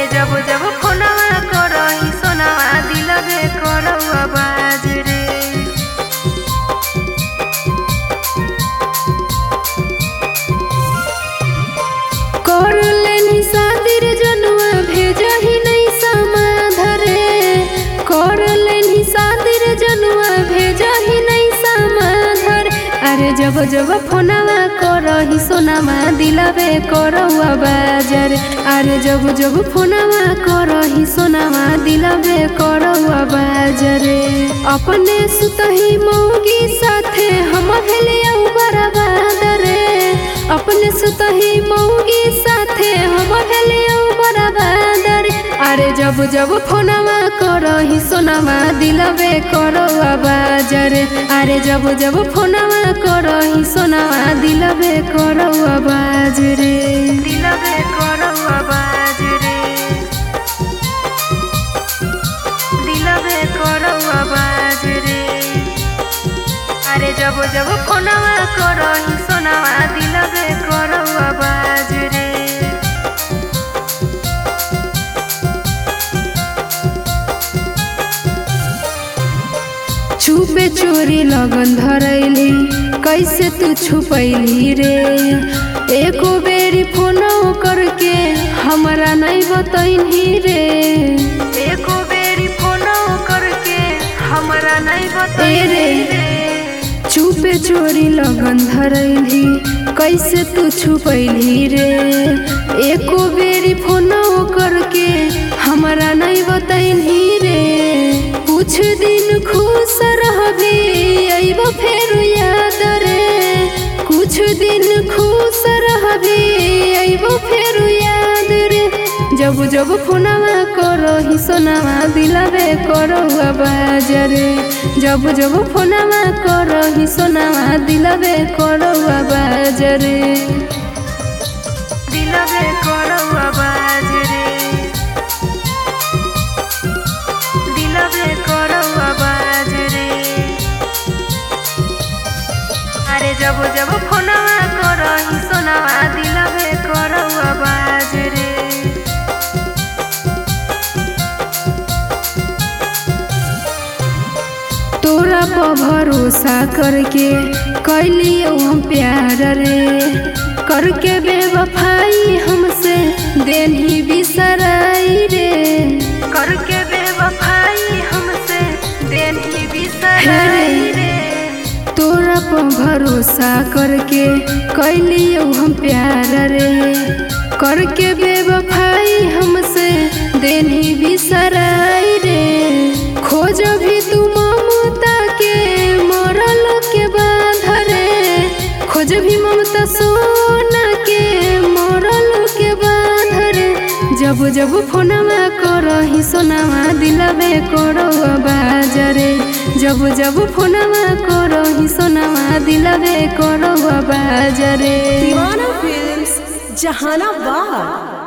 जब जब फोनवा करही सोनावा दिलबे करो आवाज रे। कर लेनी शादी रे जनुआ भेजही नहीं समाधरे। कर लेनी शादी रे जनुआ भेजही नहीं समाधर। अरे जब जब फोनवा करही सोनावा दिलबे करो आवाज रे। अरे जब जब फोनवा करही सोनावा दिलबे करो आवाज रे। अपने सुतही मौगी साथे हम भेलिया बर्बाद रे। अपने सुतही मौगी साथे हम भेलिया बर्बाद रे। अरे जब जब फोनवा करही सोनावा दिलबे करो आवाज रे। अरे जब जब फोनवा करही सोनावा दिलबे करो आवाज रे। दिलबे करो आवाज रे। दिलबे करो आवाज रे। अरे जब जब फोनवा करही सोनावा दिलबे करो आवाज रे। छुपे चोरी लगन धरैली कैसे तू छुपैली रे। एको बेरी फोनो करके हमरा नहीं बतैनी रे। एको बेरी फोनो करके हमरा नहीं बतैनी रे। छुपे चोरी लगन धरैली कैसे तू छुपैली रे। एको बेरी फोनो करके हमरा नहीं बतैनी रे। कुछ दिन खुश रहबी अइब फेर याद रे। कुछ दिन खुश रहबी अइब फेर याद रे। जब जब फोनवा करही सोनावा दिलबे करो आवाज रे। जब जब फोनवा करही सोनावा दिलबे करो आवाज रे। दिलबे करो आवाज रे। दिलबे करो आवाज रे। अरे जब जब फोनवा करही सोनावा दिलबे करो आवाज रे। तोरा पर भरोसा करके कैलियो हम प्यार रे। करके बेवफाई हमसे देनी बिसराई रे। करके बेवफाई हमसे देनी बिसराई रे। तोरा पर भरोसा करके कैलियो हम प्यार रे। करके बेवफाई हमसे देनी बिसराई रे। खोज भी तू ममता के मरल के बाध रे। खोज भी ममता सोना के मरल के बाध रे। जब जब फोनवा करही सोनावा दिलबे करो आवाज रे। जब जब फोनवा करही सोनावा दिलबे करो आवाज रे। दीवाना फिल्म्स जहानाबाद।